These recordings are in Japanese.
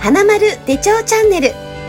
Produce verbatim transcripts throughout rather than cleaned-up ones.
花丸手帳チャンネル。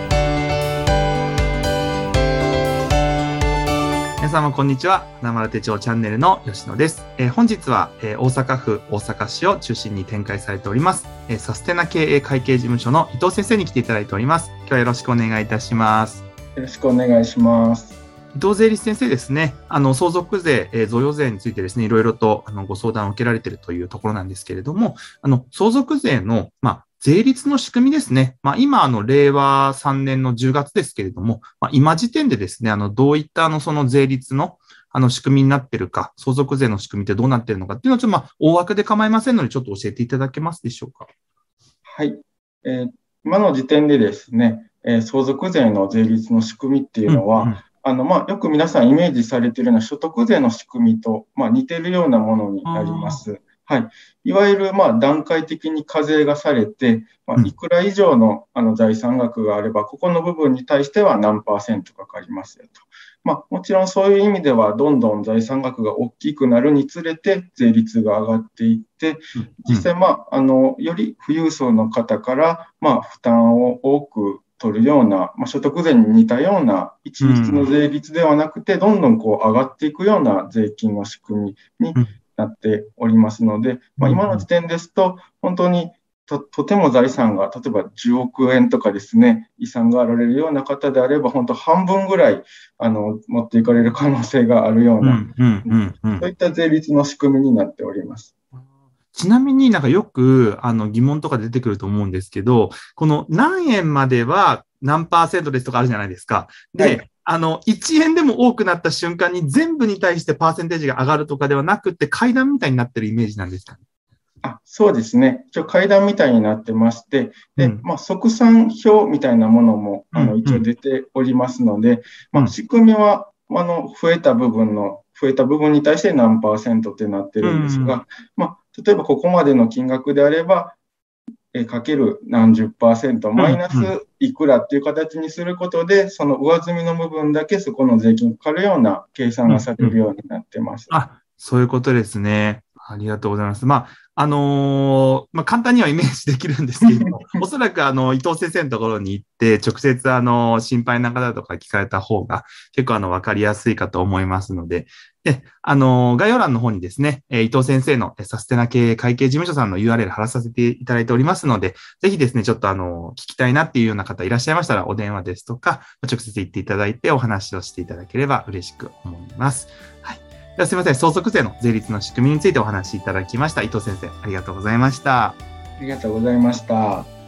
皆様こんにちは。花丸手帳チャンネルの吉野です。えー、本日は、えー、大阪府大阪市を中心に展開されております、えー、サステナ経営会計事務所の伊藤先生に来ていただいております。今日はよろしくお願いいたします。 よろしくお願いします。 伊藤税理士先生ですね、あの相続税、えー、贈与税についてですね、いろいろとあのご相談を受けられているというところなんですけれども、あの相続税の、まあ、税率の仕組みですね。まあ、今、あの、令和さんねんのじゅうがつですけれども、まあ、今時点でですね、あの、どういったあの、その税率の、あの、仕組みになっているか、相続税の仕組みってどうなっているのかっていうのを、ちょっと、まあ、大枠で構いませんので、ちょっと教えていただけますでしょうか。 はい。えー、今の時点でですね、えー、相続税の税率の仕組みっていうのは、うんうん、あの、まあ、よく皆さんイメージされているような所得税の仕組みと、まあ、似ているようなものになります。はい。いわゆる、まあ、段階的に課税がされて、まあ、いくら以上の、あの財産額があれば、ここの部分に対しては何パーセントかかりますよと。まあ、もちろんそういう意味では、どんどん財産額が大きくなるにつれて、税率が上がっていって、実際、まあ、あの、より富裕層の方から、まあ、負担を多く取るような、まあ、所得税に似たような一律の税率ではなくて、どんどんこう上がっていくような税金の仕組みになっておりますので、まあ、今の時点ですと、本当にと、とても財産が、例えばじゅうおくえんとかですね、遺産があられるような方であれば、本当半分ぐらい、あの、持っていかれる可能性があるような、そういった税率の仕組みになっております。 ちなみになんかよくあの疑問とか出てくると思うんですけど、この何円までは何パーセントですとかあるじゃないですか。で、はい、あの、いちえんでも多くなった瞬間に全部に対してパーセンテージが上がるとかではなくて階段みたいになってるイメージなんですかね。 あ、そうですね。一応階段みたいになってまして、で、うん、まあ、測算表みたいなものも、あの、一応出ておりますので、うんうん、まあ、仕組みは、あの、増えた部分の、増えた部分に対して何パーセントってなってるんですが、うん、まあ、例えばここまでの金額であれば、えかける何十パーセント、マイナスいくらっていう形にすることで、うんうん、その上積みの部分だけそこの税金がかかるような計算がされるようになってます。 うんうん、あ、そういうことですね。ありがとうございます。まあ、あのー、まあ、簡単にはイメージできるんですけど、おそらくあの、伊藤先生のところに行って、直接あの、心配な方とか聞かれた方が結構あの、わかりやすいかと思いますので、で、あのー、概要欄の方にですね、伊藤先生のサステナ経営会計事務所さんの ユーアールエル 貼らさせていただいておりますので、ぜひですね、ちょっとあの、聞きたいなっていうような方いらっしゃいましたら、お電話ですとか、直接行っていただいてお話をしていただければ嬉しく思います。はい。ではすみません、相続税の税率の仕組みについてお話しいただきました。伊藤先生、ありがとうございました。 ありがとうございました。